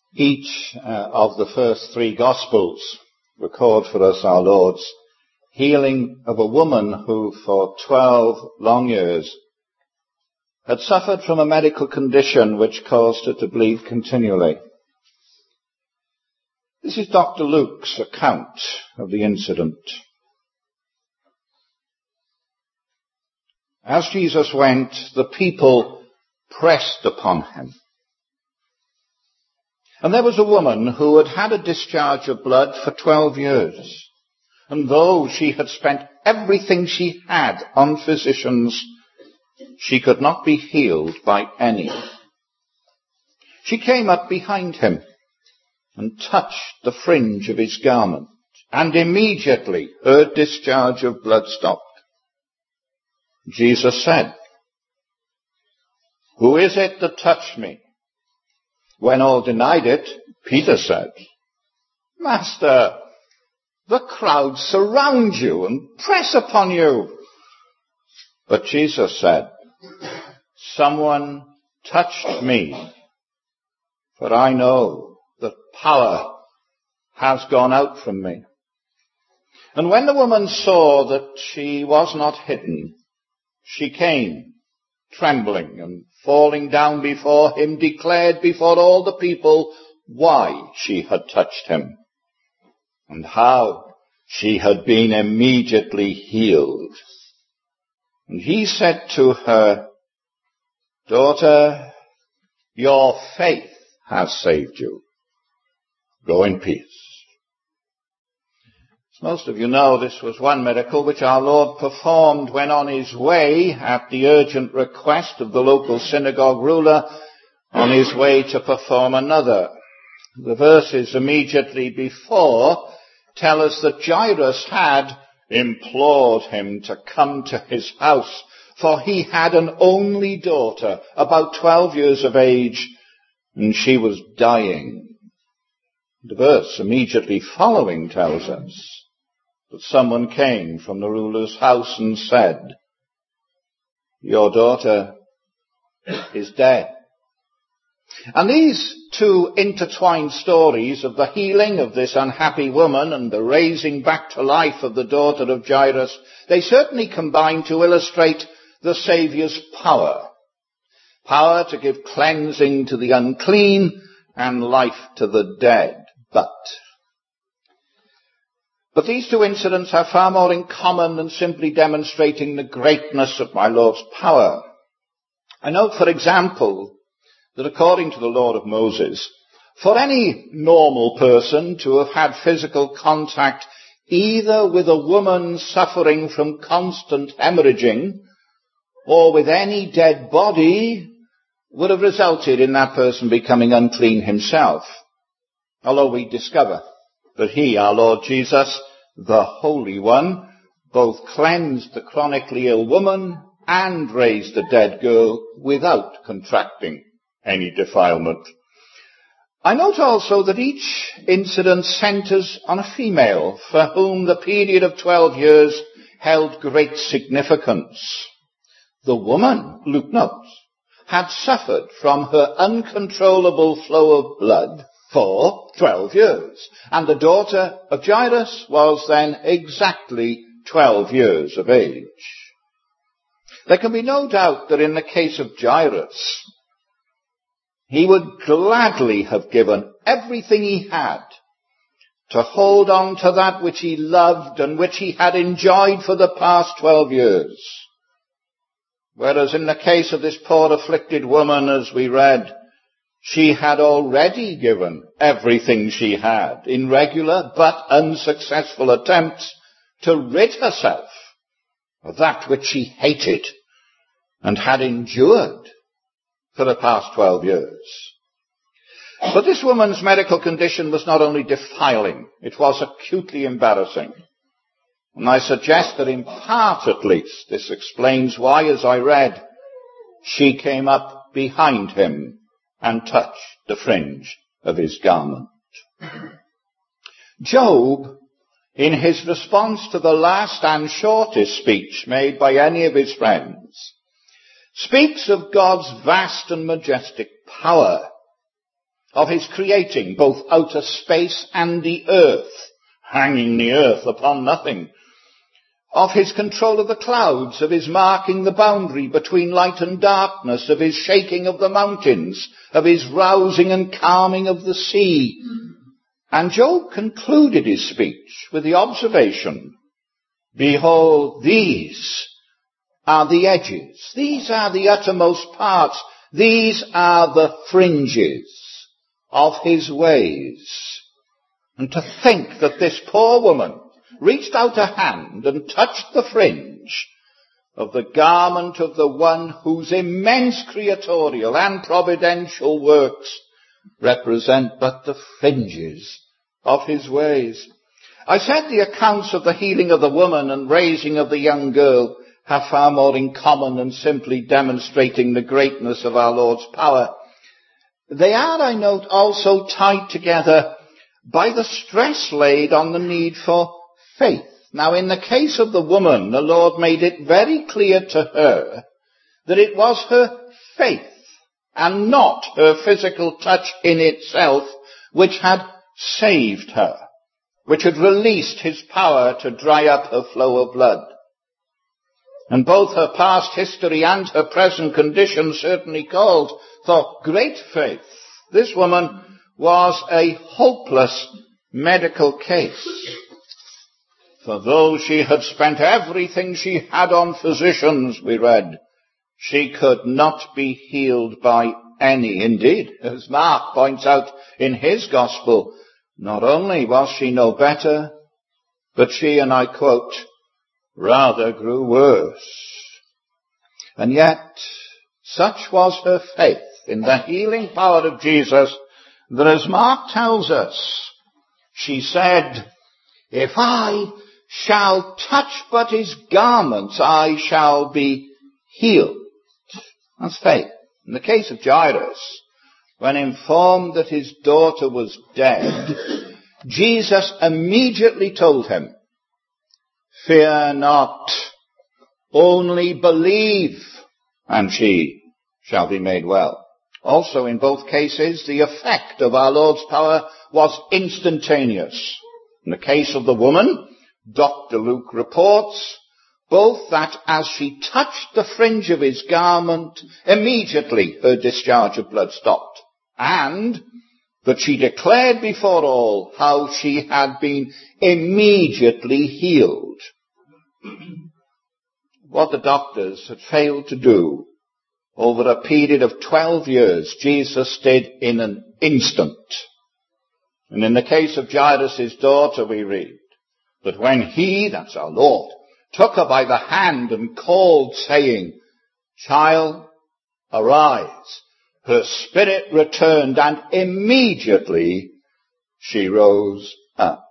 Each of the first three Gospels record for us our Lord's healing of a woman who for 12 long years had suffered from a medical condition which caused her to bleed continually. This is Dr. Luke's account of the incident. As Jesus went, the people pressed upon him. And there was a woman who had had a discharge of blood for 12 years. And though she had spent everything she had on physicians, she could not be healed by any. She came up behind him and touched the fringe of his garment, and immediately her discharge of blood stopped. Jesus said, "Who is it that touched me?" When all denied it, Peter said, "Master, the crowds surround you and press upon you." But Jesus said, "Someone touched me, for I know that power has gone out from me." And when the woman saw that she was not hidden, she came, trembling, and falling down before him, declared before all the people why she had touched him, and how she had been immediately healed. And he said to her, "Daughter, your faith has saved you. Go in peace." As most of you know, this was one miracle which our Lord performed when on his way, at the urgent request of the local synagogue ruler, on his way to perform another. The verses immediately before tell us that Jairus had implored him to come to his house, for he had an only daughter, about 12 years of age, and she was dying. The verse immediately following tells us that someone came from the ruler's house and said, "Your daughter is dead." And these two intertwined stories of the healing of this unhappy woman and the raising back to life of the daughter of Jairus, they certainly combine to illustrate the Saviour's power. Power to give cleansing to the unclean and life to the dead. But these two incidents have far more in common than simply demonstrating the greatness of my Lord's power. I note, for example, that according to the law of Moses, for any normal person to have had physical contact either with a woman suffering from constant hemorrhaging or with any dead body would have resulted in that person becoming unclean himself. Although we discover that he, our Lord Jesus, the Holy One, both cleansed the chronically ill woman and raised the dead girl without contracting any defilement. I note also that each incident centers on a female for whom the period of 12 years held great significance. The woman, Luke notes, had suffered from her uncontrollable flow of blood for 12 years, and the daughter of Jairus was then exactly 12 years of age. There can be no doubt that in the case of Jairus, he would gladly have given everything he had to hold on to that which he loved and which he had enjoyed for the past 12 years. Whereas in the case of this poor afflicted woman, as we read, she had already given everything she had in regular but unsuccessful attempts to rid herself of that which she hated and had endured for the past 12 years. But this woman's medical condition was not only defiling, it was acutely embarrassing. And I suggest that in part at least this explains why, as I read, she came up behind him and touched the fringe of his garment. Job, in his response to the last and shortest speech made by any of his friends, speaks of God's vast and majestic power. of his creating both outer space and the earth, hanging the earth upon nothing, of his control of the clouds, of his marking the boundary between light and darkness, of his shaking of the mountains, of his rousing and calming of the sea. And Job concluded his speech with the observation, behold, these are the edges, these are the uttermost parts, these are the fringes of his ways. And to think that this poor woman reached out a hand and touched the fringe of the garment of the one whose immense creatorial and providential works represent but the fringes of his ways. I said the accounts of the healing of the woman and raising of the young girl have far more in common than simply demonstrating the greatness of our Lord's power. They are, I note, also tied together by the stress laid on the need for faith. Now, in the case of the woman, the Lord made it very clear to her that it was her faith and not her physical touch in itself which had saved her, which had released his power to dry up her flow of blood. And both her past history and her present condition certainly called for great faith. This woman was a hopeless medical case. For though she had spent everything she had on physicians, we read, she could not be healed by any. Indeed, as Mark points out in his gospel, not only was she no better, but she, and I quote, rather grew worse. And yet, such was her faith in the healing power of Jesus that, as Mark tells us, she said, if I shall touch but his garments, I shall be healed. That's faith. In the case of Jairus, when informed that his daughter was dead, Jesus immediately told him, fear not, only believe, and she shall be made well. Also, in both cases, the effect of our Lord's power was instantaneous. In the case of the woman, Dr. Luke reports both that as she touched the fringe of his garment, immediately her discharge of blood stopped, and that she declared before all how she had been immediately healed. What the doctors had failed to do over a period of 12 years, Jesus did in an instant. And in the case of Jairus' daughter, we read that when he, that's our Lord, took her by the hand and called, saying, child, arise, her spirit returned, and immediately she rose up.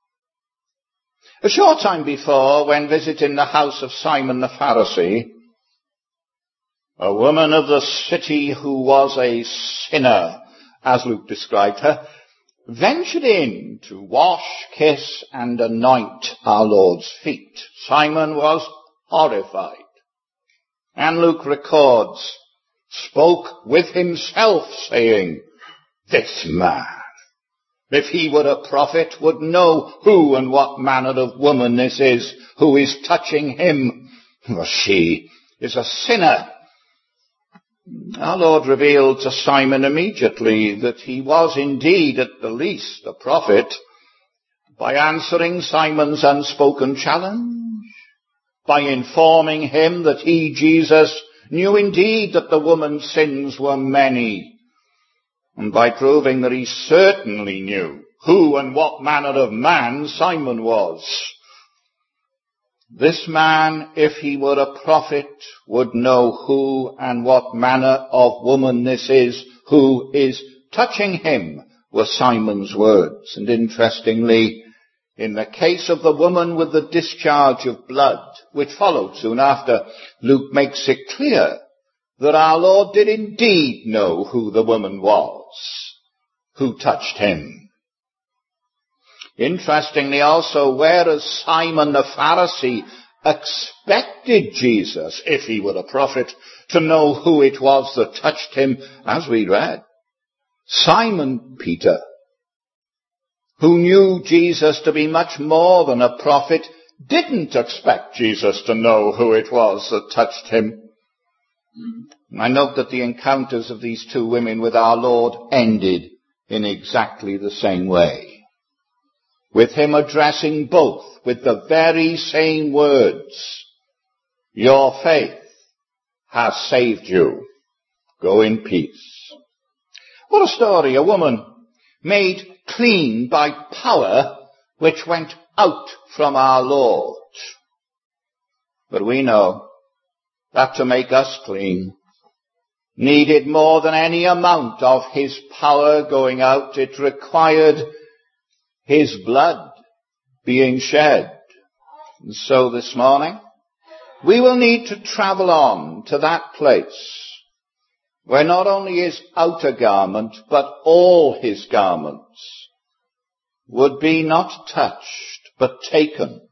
A short time before, when visiting the house of Simon the Pharisee, a woman of the city who was a sinner, as Luke described her, ventured in to wash, kiss, and anoint our Lord's feet. Simon was horrified. And Luke records, spoke with himself, saying, this man, if he were a prophet, would know who and what manner of woman this is who is touching him, for she is a sinner. Our Lord revealed to Simon immediately that he was indeed at the least a prophet by answering Simon's unspoken challenge, by informing him that he, Jesus, knew indeed that the woman's sins were many, and by proving that he certainly knew who and what manner of man Simon was. This man, if he were a prophet, would know who and what manner of woman this is who is touching him, were Simon's words. And interestingly, in the case of the woman with the discharge of blood, which followed soon after, Luke makes it clear that our Lord did indeed know who the woman was who touched him. Interestingly also, whereas Simon the Pharisee expected Jesus, if he were a prophet, to know who it was that touched him, as we read, Simon Peter, who knew Jesus to be much more than a prophet, didn't expect Jesus to know who it was that touched him. I note that the encounters of these two women with our Lord ended in exactly the same way, with him addressing both with the very same words: "Your faith has saved you. Go in peace." What a story. A woman made clean by power which went out from our Lord. But we know that to make us clean needed more than any amount of his power going out. It required his blood being shed. And so this morning, we will need to travel on to that place where not only his outer garment, but all his garments would be not touched, but taken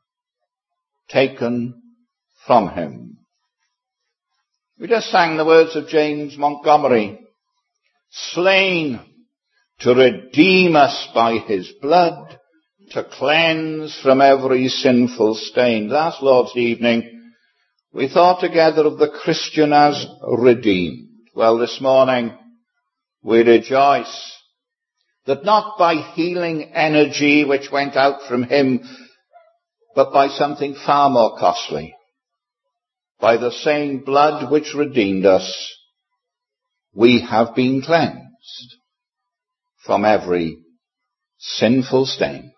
from him. We just sang the words of James Montgomery: "Slain to redeem us by his blood, to cleanse from every sinful stain." Last Lord's evening, we thought together of the Christian as redeemed. Well, this morning, we rejoice that not by healing energy which went out from him, but by something far more costly, by the same blood which redeemed us, we have been cleansed from every sinful stain.